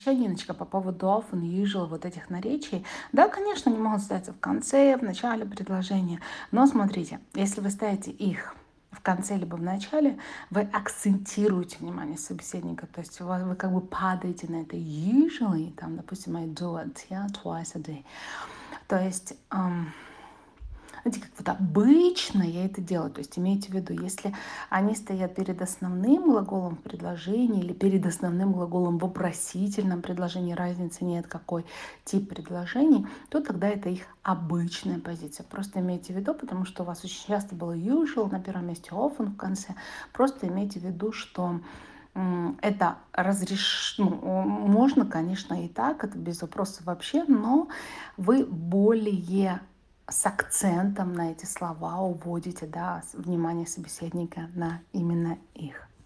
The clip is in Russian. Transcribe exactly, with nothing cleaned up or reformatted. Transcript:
Еще, Ниночка, по поводу often, usual, вот этих наречий. Да, конечно, они могут ставиться в конце, в начале предложения. Но смотрите, если вы ставите их в конце либо в начале, вы акцентируете внимание собеседника. То есть вы, вы как бы падаете на это usually, там, допустим, I do it, yeah, twice a day. То есть эм, знаете, как вот обычно я это делаю. То есть имейте в виду, если они стоят перед основным глаголом в предложении или перед основным глаголом в вопросительном предложении, разницы нет, какой тип предложений, то тогда это их обычная позиция. Просто имейте в виду, потому что у вас очень часто было usual на первом месте, often в конце. Просто имейте в виду, что это разреш... ну, можно, конечно, и так, это без вопросов вообще, но вы более с акцентом на эти слова уводите, да, внимание собеседника на именно их.